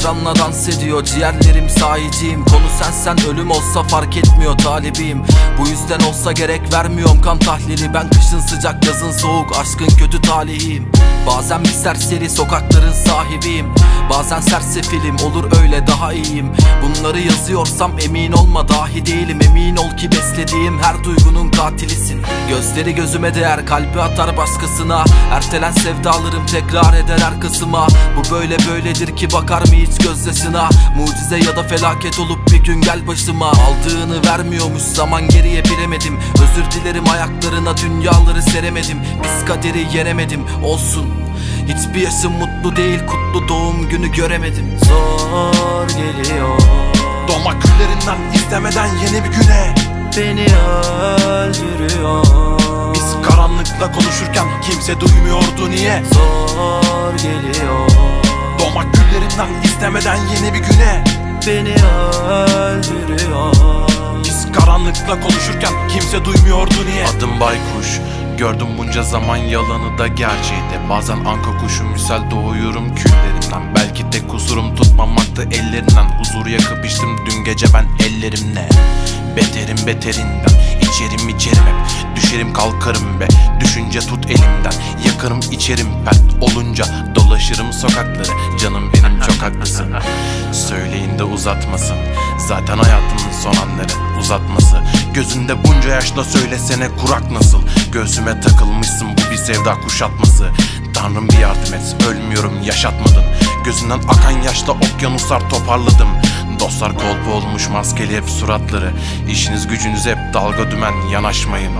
Ekranla dans ediyor ciğerlerim, sahiciyim. Konu sensen ölüm olsa fark etmiyor talibiyim. Bu yüzden olsa gerek vermiyorum kan tahlili. Ben kışın sıcak yazın soğuk, aşkın kötü talihiyim. Bazen bir serseri sokakların sahibiyim, bazen sersefilim, olur öyle daha iyiyim. Bunları yazıyorsam emin olma dahi değilim. Emin ol ki beslediğim her duygunun katilisin. Gözleri gözüme değer, kalbi atar başkasına. Ertelen sevdalarım tekrar eder arkasıma. Bu böyle böyledir ki bakar mı hiç gözyaşına? Mucize ya da felaket olup bir gün gel başıma. Aldığını vermiyormuş zaman, geriye bilemedim. Özür dilerim ayaklarına dünyaları seremedim. Biz kaderi yenemedim, olsun. Hiçbir yaşım mutlu değil, kutlu doğum günü göremedim. Zor geliyor doğmak küllerinden istemeden yeni bir güne. Beni öldürüyor. Biz karanlıkla konuşurken kimse duymuyordu niye? Zor geliyor doğmak küllerinden istemeden yeni bir güne. Beni öldürüyor. Biz karanlıkla konuşurken kimse duymuyordu niye? Adım Baykuş, gördüm bunca zaman yalanı da gerçeği de. Bazen anka kuşu misal doğuyorum küllerinden. Belki tek kusurum tutmamaktı ellerinden. Huzur yakıp içtim dün gece ben ellerimle. Beterim beterinden, içerim hep. Düşerim kalkarım be, düşünce tut elimden. Yakarım içerim pert olunca, dolaşırım sokakları. Canım benim çok haklısın, söyleyin de uzatmasın. Zaten hayatımın son anları uzatması. Gözünde bunca yaşla söylesene kurak nasıl? Göğsüme takılmışsın, bu bir sevda kuşatması. Tanrım bir yardım et, ölmüyorum yaşatmadın. Gözünden akan yaşla okyanuslar toparladım. Dostlar kolpa olmuş maskeli hep suratları. İşiniz gücünüz hep dalga dümen, yanaşmayın.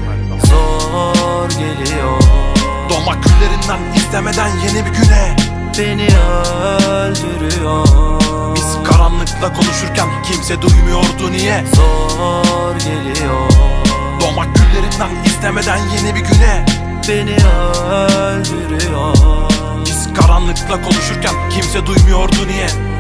Zor geliyor doğmak küllerinden istemeden yeni bir güne. Beni öldürüyor. Biz karanlıkla konuşurken kimse duymuyordu niye? Zor geliyor doğmak küllerinden istemeden yeni bir güne. Beni öldürüyor. Biz karanlıkla konuşurken kimse duymuyordu niye?